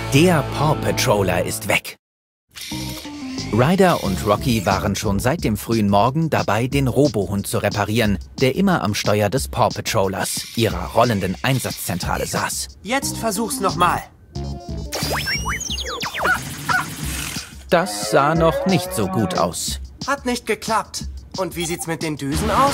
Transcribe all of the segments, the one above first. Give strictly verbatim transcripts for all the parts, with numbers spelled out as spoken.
Der Paw Patroller ist weg. Ryder und Rocky waren schon seit dem frühen Morgen dabei, den Robohund zu reparieren, der immer am Steuer des Paw Patrollers, ihrer rollenden Einsatzzentrale, saß. Jetzt versuch's nochmal. Das sah noch nicht so gut aus. Hat nicht geklappt. Und wie sieht's mit den Düsen aus?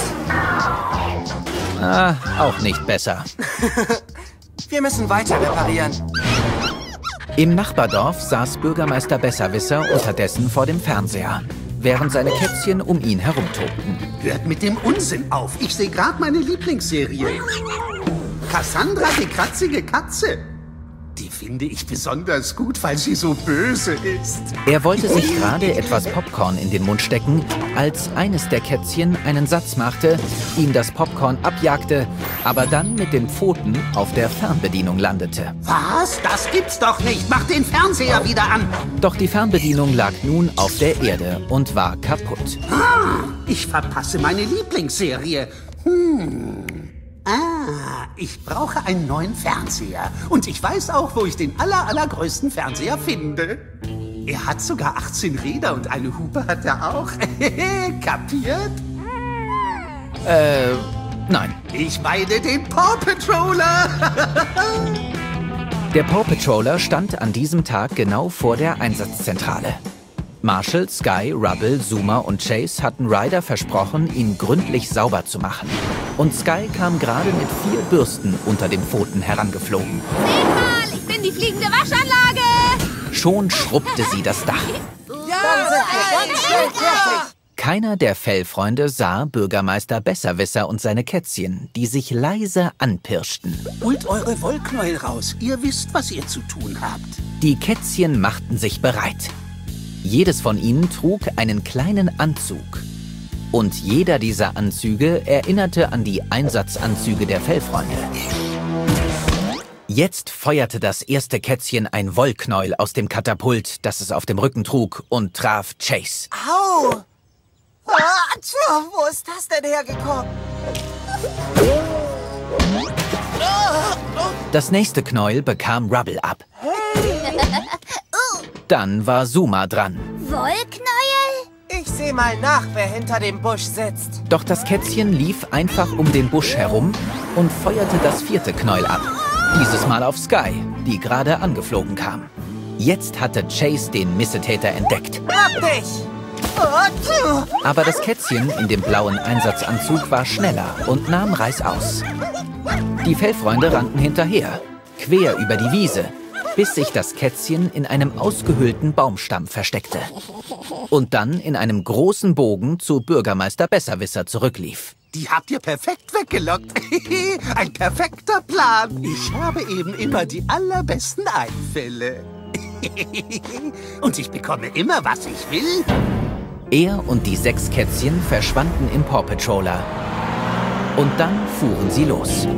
Ah, auch nicht besser. Wir müssen weiter reparieren. Im Nachbardorf saß Bürgermeister Besserwisser unterdessen vor dem Fernseher, während seine Kätzchen um ihn herumtobten. Hört mit dem Unsinn auf. Ich sehe gerade meine Lieblingsserie. Cassandra, die kratzige Katze. Die finde ich besonders gut, weil sie so böse ist. Er wollte sich gerade etwas Popcorn in den Mund stecken, als eines der Kätzchen einen Satz machte, ihm das Popcorn abjagte, aber dann mit den Pfoten auf der Fernbedienung landete. Was? Das gibt's doch nicht. Mach den Fernseher wieder an. Doch die Fernbedienung lag nun auf der Erde und war kaputt. Ah, ich verpasse meine Lieblingsserie. Hm. Ah, ich brauche einen neuen Fernseher. Und ich weiß auch, wo ich den aller, allergrößten Fernseher finde. Er hat sogar achtzehn Räder und eine Hupe hat er auch. Kapiert? Äh, nein. Ich meine den Paw Patroller. Der Paw Patroller stand an diesem Tag genau vor der Einsatzzentrale. Marshall, Sky, Rubble, Zuma und Chase hatten Ryder versprochen, ihn gründlich sauber zu machen. Und Sky kam gerade mit vier Bürsten unter den Pfoten herangeflogen. Seht mal, ich bin die fliegende Waschanlage! Schon schrubbte sie das Dach. Ja, dann sind wir ganz schnell fertig. Keiner der Fellfreunde sah Bürgermeister Besserwisser und seine Kätzchen, die sich leise anpirschten. Holt eure Wollknäuel raus. Ihr wisst, was ihr zu tun habt. Die Kätzchen machten sich bereit. Jedes von ihnen trug einen kleinen Anzug. Und jeder dieser Anzüge erinnerte an die Einsatzanzüge der Fellfreunde. Jetzt feuerte das erste Kätzchen ein Wollknäuel aus dem Katapult, das es auf dem Rücken trug, und traf Chase. Au! Ah, tja, wo ist das denn hergekommen? Das nächste Knäuel bekam Rubble ab. Dann war Zuma dran. Wollknäuel? Ich sehe mal nach, wer hinter dem Busch sitzt. Doch das Kätzchen lief einfach um den Busch herum und feuerte das vierte Knäuel ab. Dieses Mal auf Sky, die gerade angeflogen kam. Jetzt hatte Chase den Missetäter entdeckt. Hab dich! Oh, Aber das Kätzchen in dem blauen Einsatzanzug war schneller und nahm reißaus. Die Fellfreunde rannten hinterher, quer über die Wiese, bis sich das Kätzchen in einem ausgehöhlten Baumstamm versteckte und dann in einem großen Bogen zu Bürgermeister Besserwisser zurücklief. Die habt ihr perfekt weggelockt. Ein perfekter Plan. Ich habe eben immer die allerbesten Einfälle. Und ich bekomme immer, was ich will. Er und die sechs Kätzchen verschwanden im Paw Patroller. Und dann fuhren sie los.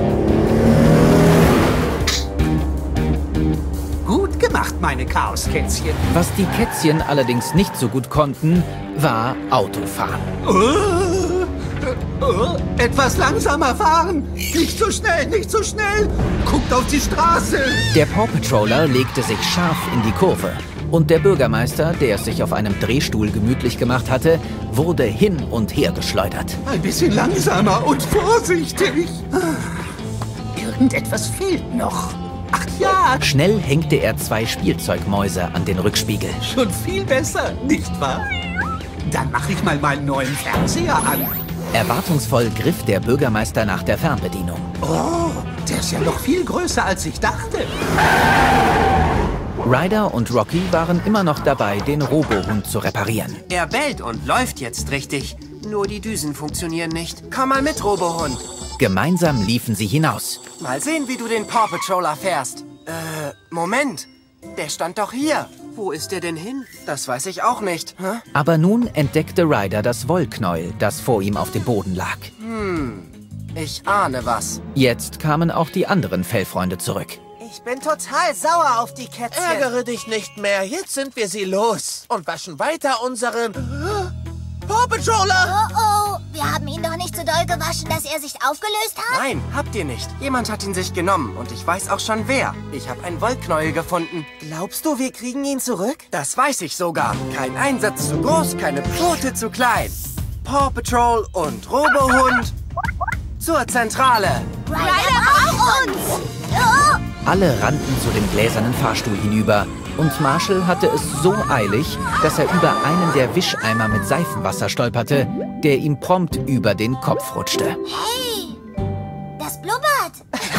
Gut gemacht, meine Chaoskätzchen. Was die Kätzchen allerdings nicht so gut konnten, war Autofahren. Oh, oh, etwas langsamer fahren. Nicht so schnell, nicht so schnell. Guckt auf die Straße. Der Paw Patroller legte sich scharf in die Kurve. Und der Bürgermeister, der es sich auf einem Drehstuhl gemütlich gemacht hatte, wurde hin und her geschleudert. Ein bisschen langsamer und vorsichtig. Irgendetwas fehlt noch. Ach ja, Schnell hängte er zwei Spielzeugmäuse an den Rückspiegel. schon viel besser, nicht wahr? Dann mache ich mal meinen neuen Fernseher an. Erwartungsvoll griff der Bürgermeister nach der Fernbedienung. Oh, der ist ja noch viel größer, als ich dachte. Ryder und Rocky waren immer noch dabei, den Robohund zu reparieren. er bellt und läuft jetzt richtig. Nur die Düsen funktionieren nicht. Komm mal mit, Robohund. Gemeinsam liefen sie hinaus. Mal sehen, wie du den Paw Patroller fährst. Äh, Moment. Der stand doch hier. Wo ist der denn hin? Das weiß ich auch nicht. Hä? Aber nun entdeckte Ryder das Wollknäuel, das vor ihm auf dem Boden lag. Hm, ich ahne was. Jetzt kamen auch die anderen Fellfreunde zurück. Ich bin total sauer auf die Kätzchen. Ärgere dich nicht mehr, jetzt sind wir sie los und waschen weiter unseren Paw Patroller. Oh oh, wir Wir haben ihn doch nicht so doll gewaschen, dass er sich aufgelöst hat? Nein, habt ihr nicht. Jemand hat ihn sich genommen und ich weiß auch schon wer. Ich habe ein Wollknäuel gefunden. Glaubst du, wir kriegen ihn zurück? Das weiß ich sogar. Kein Einsatz zu groß, keine Pfote zu klein. Paw Patrol und Robohund zur Zentrale. Ryder braucht uns! Oh. Alle rannten zu dem gläsernen Fahrstuhl hinüber und Marshall hatte es so eilig, dass er über einen der Wischeimer mit Seifenwasser stolperte, der ihm prompt über den Kopf rutschte. Hey, das blubbert!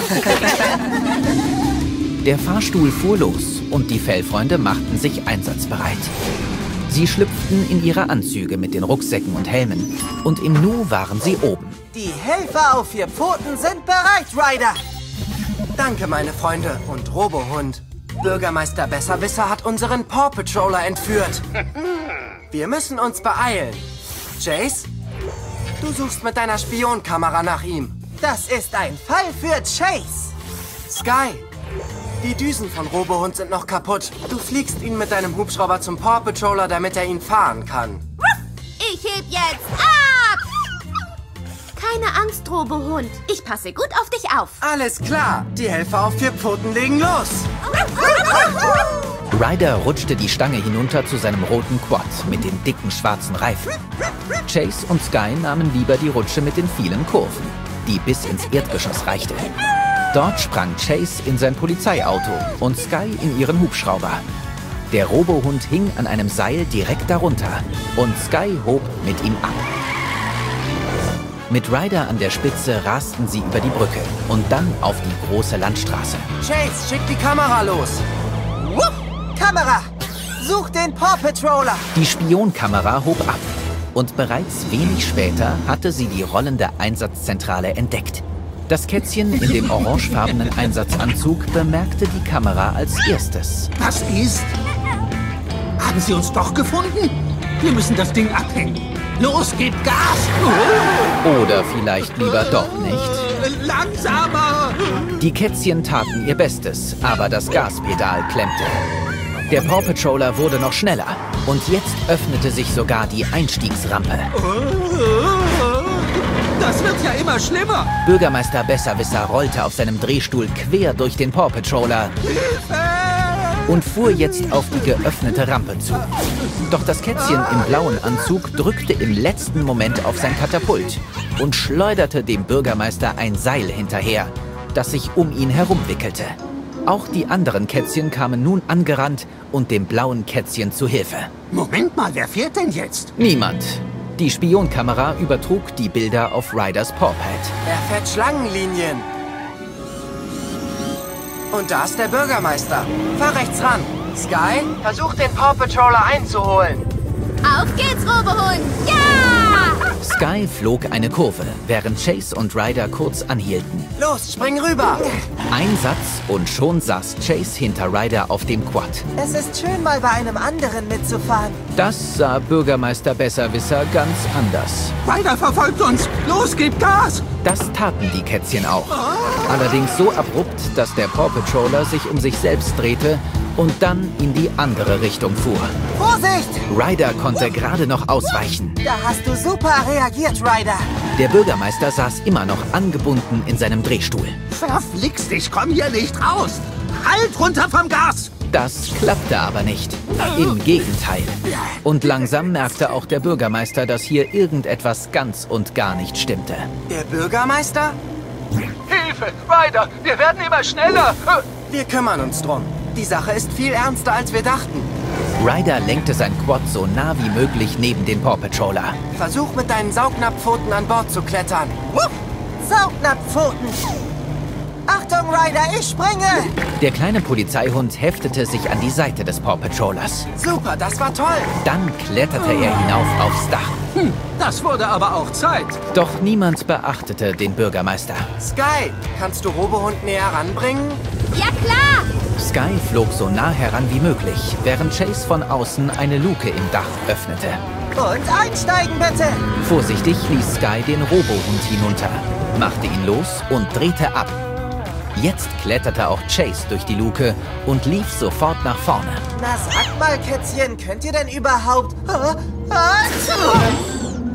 Der Fahrstuhl fuhr los und die Fellfreunde machten sich einsatzbereit. Sie schlüpften in ihre Anzüge mit den Rucksäcken und Helmen und im Nu waren sie oben. Die Helfer auf vier Pfoten sind bereit, Ryder! Danke, meine Freunde und Robohund. Bürgermeister Besserwisser hat unseren Paw Patroller entführt. Wir müssen uns beeilen. Chase, du suchst mit deiner Spionkamera nach ihm. Das ist ein Fall für Chase. Sky, die Düsen von Robohund sind noch kaputt. Du fliegst ihn mit deinem Hubschrauber zum Paw Patroller, damit er ihn fahren kann. Ich heb jetzt ab! Keine Angst, Robohund. Ich passe gut auf dich auf. Alles klar, die Helfer auf vier Pfoten legen los. Ryder rutschte die Stange hinunter zu seinem roten Quad mit den dicken schwarzen Reifen. Chase und Sky nahmen lieber die Rutsche mit den vielen Kurven, die bis ins Erdgeschoss reichte. Dort sprang Chase in sein Polizeiauto und Sky in ihren Hubschrauber. Der Robohund hing an einem Seil direkt darunter und Sky hob mit ihm ab. Mit Ryder an der Spitze rasten sie über die Brücke und dann auf die große Landstraße. Chase, schick die Kamera los. Wupp! Kamera! Such den Paw Patroller! Die Spionkamera hob ab und bereits wenig später hatte sie die rollende Einsatzzentrale entdeckt. Das Kätzchen in dem orangefarbenen Einsatzanzug bemerkte die Kamera als erstes. Was ist? Haben Sie uns doch gefunden? Wir müssen das Ding abhängen. Los, gebt Gas! Oder vielleicht lieber doch nicht. Langsamer! Die Kätzchen taten ihr Bestes, aber das Gaspedal klemmte. Der Paw Patroller wurde noch schneller und jetzt öffnete sich sogar die Einstiegsrampe. Das wird ja immer schlimmer! Bürgermeister Besserwisser rollte auf seinem Drehstuhl quer durch den Paw Patroller und fuhr jetzt auf die geöffnete Rampe zu. Doch das Kätzchen im blauen Anzug drückte im letzten Moment auf sein Katapult und schleuderte dem Bürgermeister ein Seil hinterher, das sich um ihn herumwickelte. Auch die anderen Kätzchen kamen nun angerannt und dem blauen Kätzchen zu Hilfe. Moment mal, wer fährt denn jetzt? Niemand. Die Spionkamera übertrug die Bilder auf Ryders Pawpad. Er fährt Schlangenlinien. Und da ist der Bürgermeister. Fahr rechts ran. Sky, versuch den Paw Patroller einzuholen. Auf geht's, Robohund! Ja! Sky flog eine Kurve, während Chase und Ryder kurz anhielten. Los, spring rüber! Ein Satz und schon saß Chase hinter Ryder auf dem Quad. Es ist schön, mal bei einem anderen mitzufahren. Das sah Bürgermeister Besserwisser ganz anders. Ryder verfolgt uns! Los, gebt Gas! Das taten die Kätzchen auch. Allerdings so abrupt, dass der Paw Patroller sich um sich selbst drehte und dann in die andere Richtung fuhr. Vorsicht! Ryder konnte gerade noch ausweichen. Da hast du super reagiert, Ryder. Der Bürgermeister saß immer noch angebunden in seinem Drehstuhl. Verflixt, ich komm hier nicht raus! Halt runter vom Gas! Das klappte aber nicht. Im Gegenteil. Und langsam merkte auch der Bürgermeister, dass hier irgendetwas ganz und gar nicht stimmte. Der Bürgermeister? Hilfe! Ryder, wir werden immer schneller! Wir kümmern uns drum. Die Sache ist viel ernster, als wir dachten. Ryder lenkte sein Quad so nah wie möglich neben den Paw Patroller. Versuch mit deinen Saugnapppfoten an Bord zu klettern. Wupp! Saugnapppfoten! Achtung, Ryder, ich springe! Der kleine Polizeihund heftete sich an die Seite des Paw Patrollers. Super, das war toll. Dann kletterte er hinauf aufs Dach. Hm, das wurde aber auch Zeit. Doch niemand beachtete den Bürgermeister. Sky, kannst du Robohund näher ranbringen? Ja, klar! Sky flog so nah heran wie möglich, während Chase von außen eine Luke im Dach öffnete. Und einsteigen, bitte! Vorsichtig ließ Sky den Robohund hinunter, machte ihn los und drehte ab. Jetzt kletterte auch Chase durch die Luke und lief sofort nach vorne. Na, sag mal, Kätzchen, könnt ihr denn überhaupt...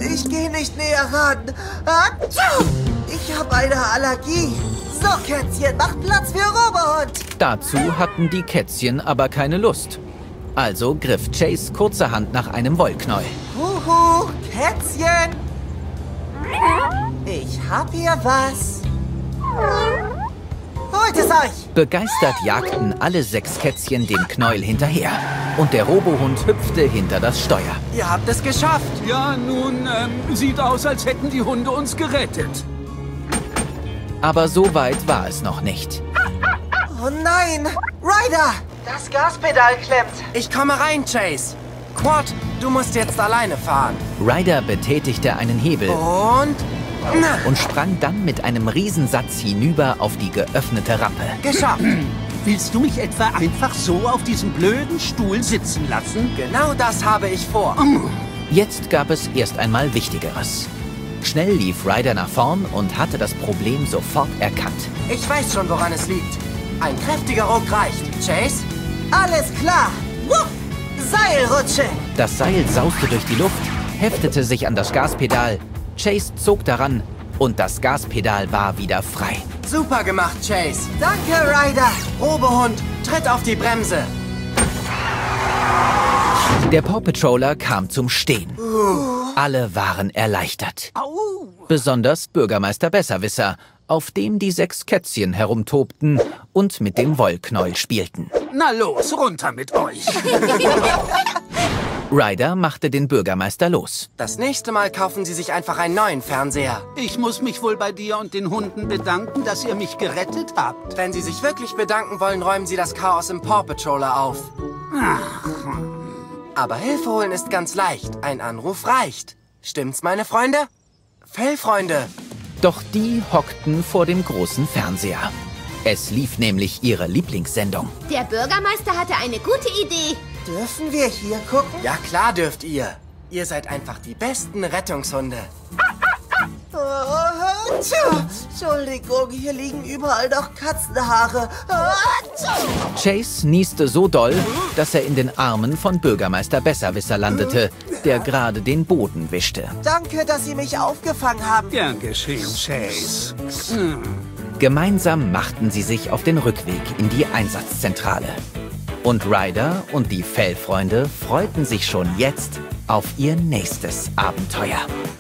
Ich gehe nicht näher ran. Achtung! Ich habe eine Allergie. So, Kätzchen, macht Platz für Robohund. Dazu hatten die Kätzchen aber keine Lust. Also griff Chase kurzerhand nach einem Wollknäuel. Huhu, Kätzchen. Ich hab hier was. Holt es euch! Begeistert jagten alle sechs Kätzchen dem Knäuel hinterher. Und der Robohund hüpfte hinter das Steuer. Ihr habt es geschafft. Ja, nun, ähm, sieht aus, als hätten die Hunde uns gerettet. Aber so weit war es noch nicht. Oh nein! Ryder! Das Gaspedal klemmt. Ich komme rein, Chase. Quad, du musst jetzt alleine fahren. Ryder betätigte einen Hebel Und... Na, und sprang dann mit einem Riesensatz hinüber auf die geöffnete Rampe. geschafft. Willst du mich etwa einfach so auf diesem blöden Stuhl sitzen lassen? Genau das habe ich vor. Jetzt gab es erst einmal Wichtigeres. Schnell lief Ryder nach vorn und hatte das Problem sofort erkannt. Ich weiß schon, woran es liegt. Ein kräftiger Ruck reicht. Chase? Alles klar. Wupp. Seilrutsche. Das Seil sauste durch die Luft, heftete sich an das Gaspedal, Chase zog daran und das Gaspedal war wieder frei. Super gemacht, Chase. Danke, Ryder. Robohund, tritt auf die Bremse. Der Paw Patroller kam zum Stehen. Alle waren erleichtert. Besonders Bürgermeister Besserwisser, auf dem die sechs Kätzchen herumtobten und mit dem Wollknäuel spielten. Na los, runter mit euch. Ryder machte den Bürgermeister los. Das nächste Mal kaufen Sie sich einfach einen neuen Fernseher. Ich muss mich wohl bei dir und den Hunden bedanken, dass ihr mich gerettet habt. Wenn Sie sich wirklich bedanken wollen, räumen Sie das Chaos im Paw Patroller auf. Aber Hilfe holen ist ganz leicht. Ein Anruf reicht. Stimmt's, meine Freunde? Fellfreunde. Doch die hockten vor dem großen Fernseher. Es lief nämlich ihre Lieblingssendung. Der Bürgermeister hatte eine gute Idee. Dürfen wir hier gucken? Ja, klar dürft ihr. Ihr seid einfach die besten Rettungshunde. Oh, tja. Entschuldigung, hier liegen überall noch Katzenhaare. Oh, Chase nieste so doll, dass er in den Armen von Bürgermeister Besserwisser landete, der gerade den Boden wischte. danke, dass Sie mich aufgefangen haben. Gern geschehen, Chase. Gemeinsam machten sie sich auf den Rückweg in die Einsatzzentrale. Und Ryder und die Fellfreunde freuten sich schon jetzt auf ihr nächstes Abenteuer.